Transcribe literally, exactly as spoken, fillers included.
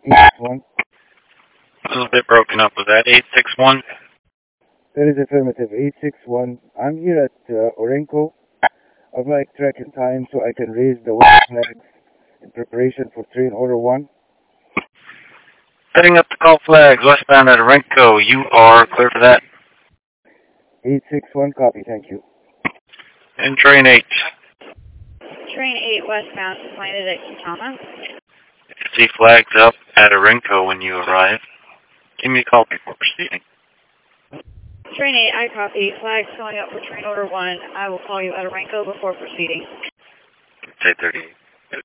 eight six one. A little bit broken up. Was that eight six one? That is affirmative. eight six one. I'm here at uh, Orenco. I'd like tracking time so I can raise the white flags in preparation for train order one. Setting up the call flags westbound at Orenco. You are clear for that. eight six one, copy, thank you. And train eight. Train eight westbound, landed at Kitama. If you see flags up at Orenco when you arrive, give me a call before proceeding. Train eight, I copy. Flags going up for train order one. I will call you at Orenco before proceeding. Say thirty-eight.